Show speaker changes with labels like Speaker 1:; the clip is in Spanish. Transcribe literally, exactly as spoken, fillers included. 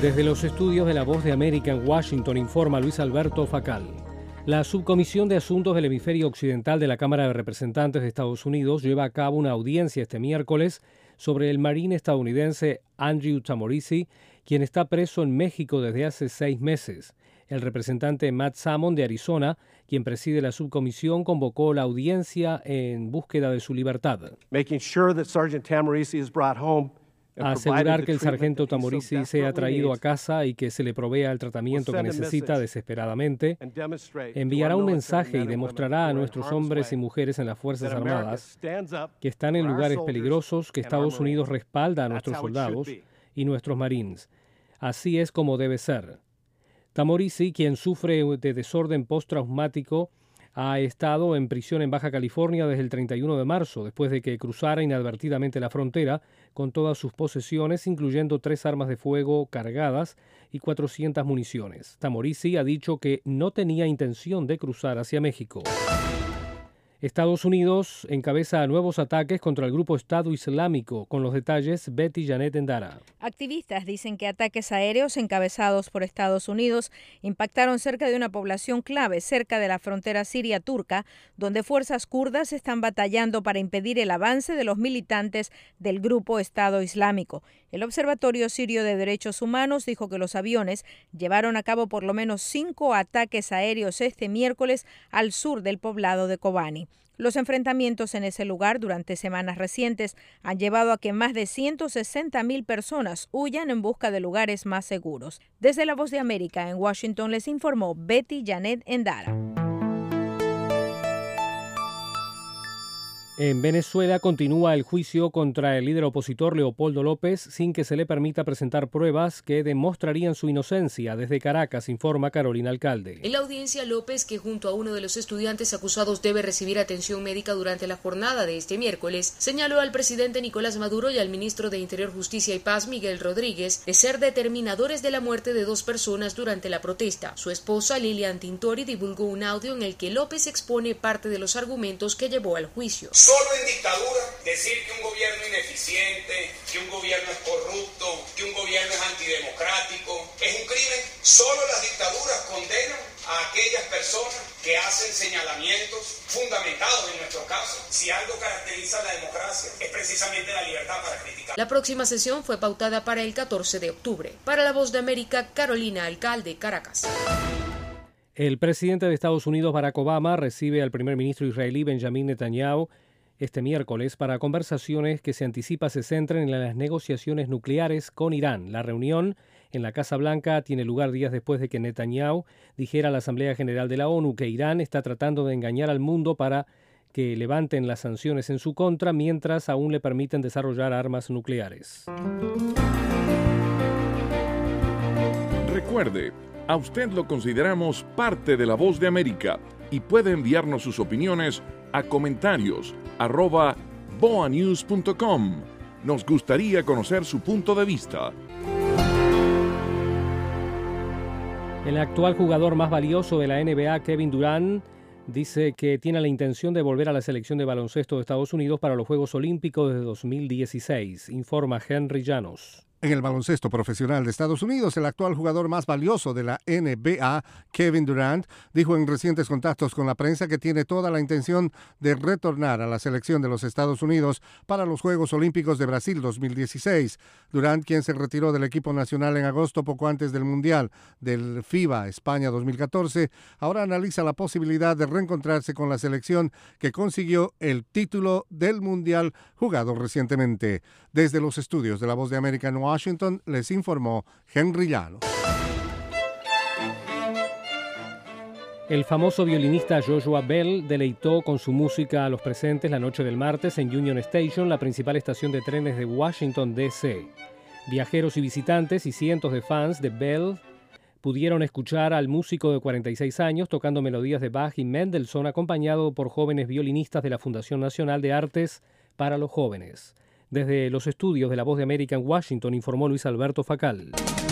Speaker 1: Desde los estudios de La Voz de América en Washington informa Luis Alberto Facal. La Subcomisión de Asuntos del Hemisferio Occidental de la Cámara de Representantes de Estados Unidos lleva a cabo una audiencia este miércoles sobre el marín estadounidense Andrew Tamorisi, quien está preso en México desde hace seis meses. El representante Matt Salmon de Arizona, quien preside la subcomisión, convocó la audiencia en búsqueda de su libertad.
Speaker 2: Making sure that Sergeant Tamorisi is brought home.
Speaker 1: Asegurar que el sargento Tamorisi sea traído a casa y que se le provea el tratamiento que necesita desesperadamente, enviará un mensaje y demostrará a nuestros hombres y mujeres en las Fuerzas Armadas que están en lugares peligrosos, que Estados Unidos respalda a nuestros soldados y nuestros marines. Así es como debe ser. Tamorisi, quien sufre de desorden postraumático, ha estado en prisión en Baja California desde el treinta y uno de marzo, después de que cruzara inadvertidamente la frontera con todas sus posesiones, incluyendo tres armas de fuego cargadas y cuatrocientas municiones. Tamorisi ha dicho que no tenía intención de cruzar hacia México. Estados Unidos encabeza nuevos ataques contra el grupo Estado Islámico. Con los detalles, Betty Janet Endara.
Speaker 3: Activistas dicen que ataques aéreos encabezados por Estados Unidos impactaron cerca de una población clave cerca de la frontera siria-turca, donde fuerzas kurdas están batallando para impedir el avance de los militantes del grupo Estado Islámico. El Observatorio Sirio de Derechos Humanos dijo que los aviones llevaron a cabo por lo menos cinco ataques aéreos este miércoles al sur del poblado de Kobani. Los enfrentamientos en ese lugar durante semanas recientes han llevado a que más de ciento sesenta mil personas huyan en busca de lugares más seguros. Desde La Voz de América en Washington les informó Betty Janet Endara.
Speaker 1: En Venezuela continúa el juicio contra el líder opositor Leopoldo López sin que se le permita presentar pruebas que demostrarían su inocencia. Desde Caracas informa Carolina Alcalde.
Speaker 4: En la audiencia, López, que junto a uno de los estudiantes acusados debe recibir atención médica durante la jornada de este miércoles, señaló al presidente Nicolás Maduro y al ministro de Interior, Justicia y Paz, Miguel Rodríguez, de ser determinadores de la muerte de dos personas durante la protesta. Su esposa, Lilian Tintori, divulgó un audio en el que López expone parte de los argumentos que llevó al juicio.
Speaker 5: Solo en dictadura decir que un gobierno ineficiente, que un gobierno es corrupto, que un gobierno es antidemocrático, es un crimen. Solo las dictaduras condenan a aquellas personas que hacen señalamientos fundamentados en nuestro caso. Si algo caracteriza a la democracia es precisamente la libertad para criticar.
Speaker 4: La próxima sesión fue pautada para el catorce de octubre. Para La Voz de América, Carolina Alcalde, Caracas.
Speaker 1: El presidente de Estados Unidos, Barack Obama, recibe al primer ministro israelí Benjamin Netanyahu este miércoles para conversaciones que se anticipa se centren en las negociaciones nucleares con Irán. La reunión en la Casa Blanca tiene lugar días después de que Netanyahu dijera a la Asamblea General de la ONU que Irán está tratando de engañar al mundo para que levanten las sanciones en su contra mientras aún le permiten desarrollar armas nucleares.
Speaker 6: Recuerde, a usted lo consideramos parte de La Voz de América y puede enviarnos sus opiniones a comentarios arroba boanews punto com. Nos gustaría conocer su punto de vista.
Speaker 1: El actual jugador más valioso de la N B A, Kevin Durant, dice que tiene la intención de volver a la selección de baloncesto de Estados Unidos para los Juegos Olímpicos de dos mil dieciséis, informa Henry Llanos.
Speaker 7: En el baloncesto profesional de Estados Unidos, el actual jugador más valioso de la N B A, Kevin Durant, dijo en recientes contactos con la prensa que tiene toda la intención de retornar a la selección de los Estados Unidos para los Juegos Olímpicos de Brasil dos mil dieciséis. Durant, quien se retiró del equipo nacional en agosto poco antes del Mundial del FIBA España dos mil catorce, ahora analiza la posibilidad de reencontrarse con la selección que consiguió el título del Mundial jugado recientemente. Desde los estudios de La Voz de América en Washington, les informó Henry Llanos.
Speaker 1: El famoso violinista Joshua Bell deleitó con su música a los presentes la noche del martes en Union Station, la principal estación de trenes de Washington, D C Viajeros y visitantes y cientos de fans de Bell pudieron escuchar al músico de cuarenta y seis años tocando melodías de Bach y Mendelssohn, acompañado por jóvenes violinistas de la Fundación Nacional de Artes para los Jóvenes. Desde los estudios de La Voz de América en Washington, informó Luis Alberto Facal.